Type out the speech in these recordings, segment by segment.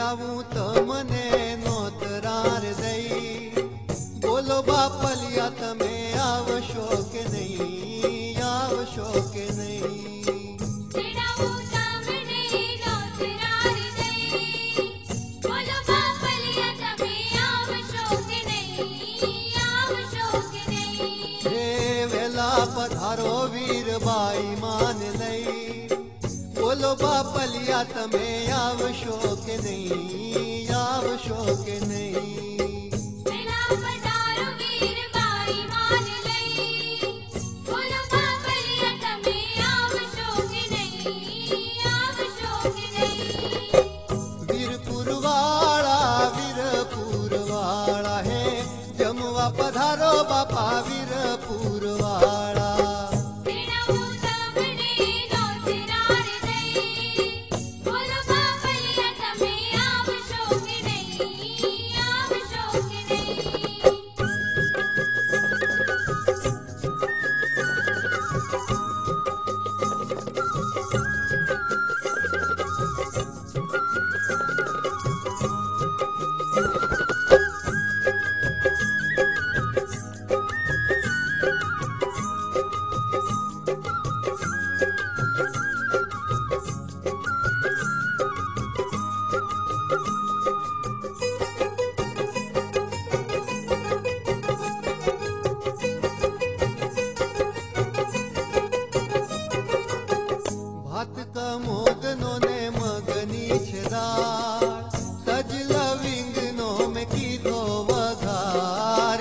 તેડાવું તમને નોતરાર દઈ બોલો બાપલિયા તમે આવશો કે નહીં આવશો કે નહીં તેડાવું તમને નોતરાર દઈ બોલો બાપલિયા તમે આવશો કે નહીં આવશો કે નહીં હે વેલા પધારો વીરબાઈ માન લઈ બોલો બાપલિયા તમે આવશો કે નહીં આવશો કે નહીં વેલા પધારો વીરબાઈ માન લઈ બોલો બાપલિયા તમે આવશો કે નહીં આવશો કે નહીં વીરપુરવાળા હે જમવા પધારો બાપા વીરપુરવાળા મોગનો ને મગની છે દાળ સજ લવિંગનો મેં કીધો વઘાર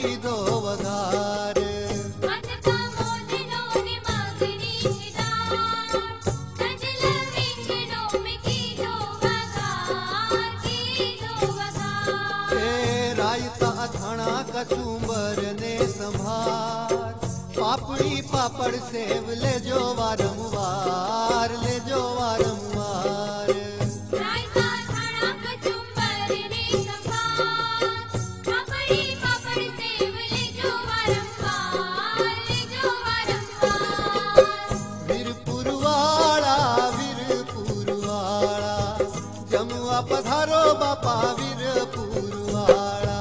રાયતા અથાણા કચુંબર ને સંભાર પાપડી પાપડ સેવ લેજો વારંવાર લેજો વારંવાર રાયતા અથાણા કચુંબર ને સંભાર પાપડી પાપડ સેવ લેજો વારંવાર વીરપુરવાળા જમવા પધારો બાપા વીરપુરવાળા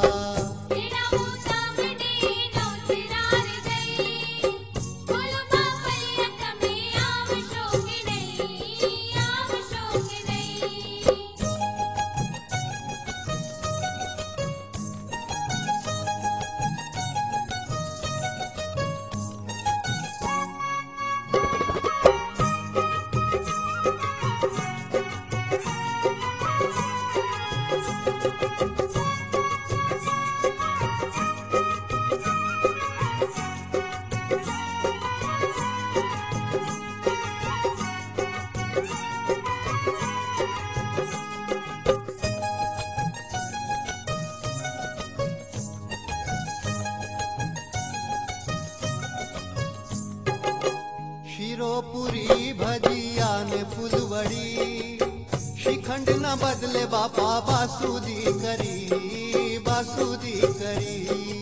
પૂરી ભજીયા ને ફૂલવડી શ્રીખંડ ના બદલે બાપા બાસુદી કરી બાસુદી કરી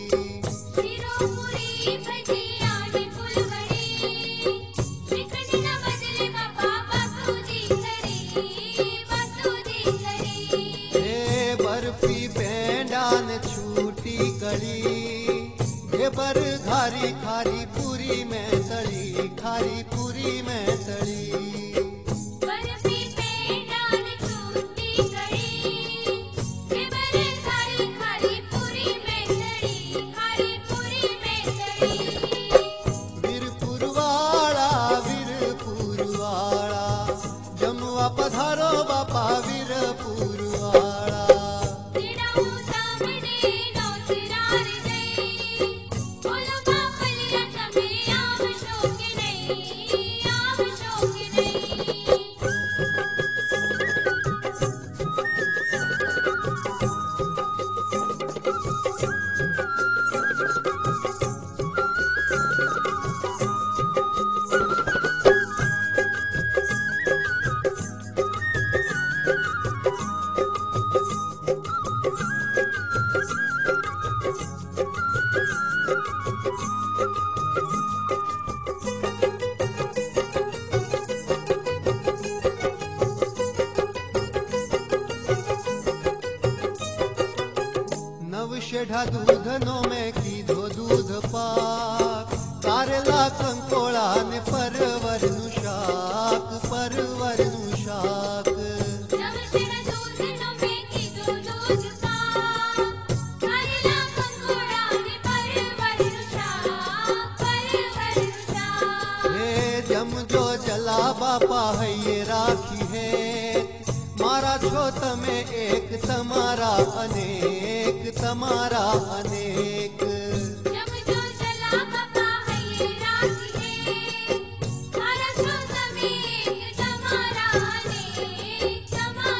બરફી પેંડા ને છૂટી કળી બર ખારી ખારી પૂરી મેં તળી ખારી પૂરી મેં તળી બરફી પેંડા ને છૂટી કળી બર ખારી ખારી પૂરી મેં તળી ખારી પૂરી મેં તળી વીરપુરવાળા જમવા પધારો બાપા વીરપુરવાળા शेढा दूधनो में कीधो दूध पाक कारेला कंकोळा ने परवरनु शाक परवरनु शाक नमशेरा दूधनो में कीधो दूध पाक कारेला कंकोड़ा ने परवरनु शाक हे जम जो जला बापा है ये राखी है मारा छो तमे एक तमारा अनेक तमारा अनेक जब जो चला बापा है ये राखी है मारा छो तमे एक तमारा अनेक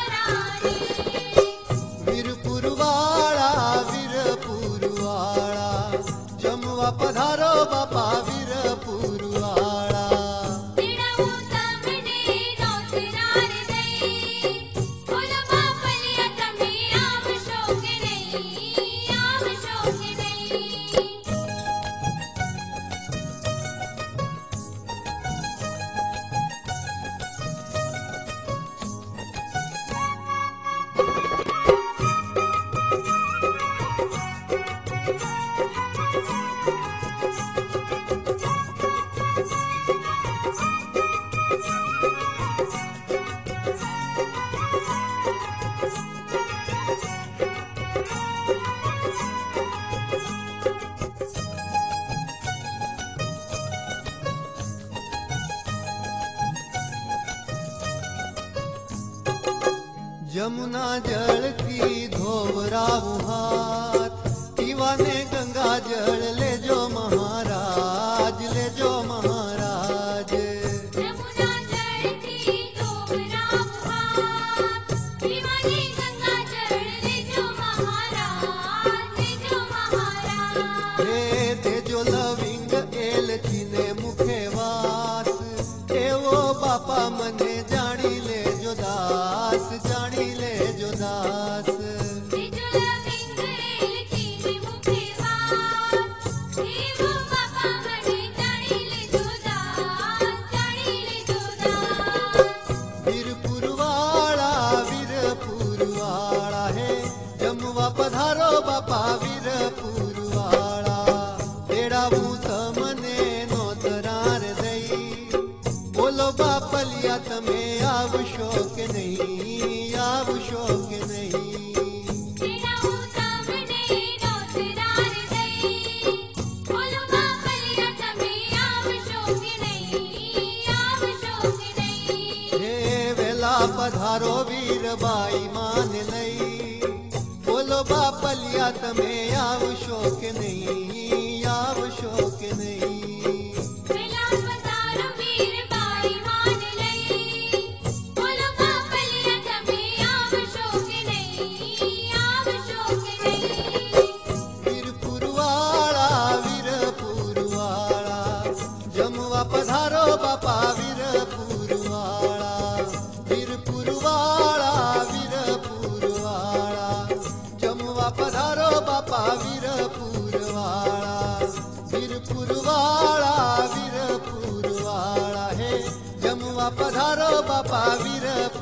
वीरपुरवाड़ा जमवा पधारो बापा वीरपुरवाड़ा तेरा तमने नौतरार दई बोलो बापलिया तमे आव शोक नहीं जमुना जल की धोवराऊ हाथ पीवाने गंगा जल ले जो महाराज ले जो महाराज यमुना जल की तोमरा हाथ दीवानी गंगा जल ले जो महाराज हे ते जो लविंग एल चीने मुखे वास एवो बापा मने जानी ले जो दास जानी ले जो दास वीरपुरवाड़ा है जमुआ पधारो बापा वीरपुरवाड़ा तेरा भूत मने नौतरार दई बोलो बापलिया तमे आवशो के नहीं आवशो के नहीं पधारो वीर बाई मान लई बोलो बापलिया तमे आवशो के नहीं आवशो के नहीं वेला पधारो वीर बाई मान लई बोलो बापलिया तमे आवशो के नहीं वीरपुरवाड़ा जमुआ पधारो बापा वीरपुरवाड़ा जमुआ पधारो बापा वीरपुरवाड़ा है जमुआ पधारो बापा वीरपुरवाड़ा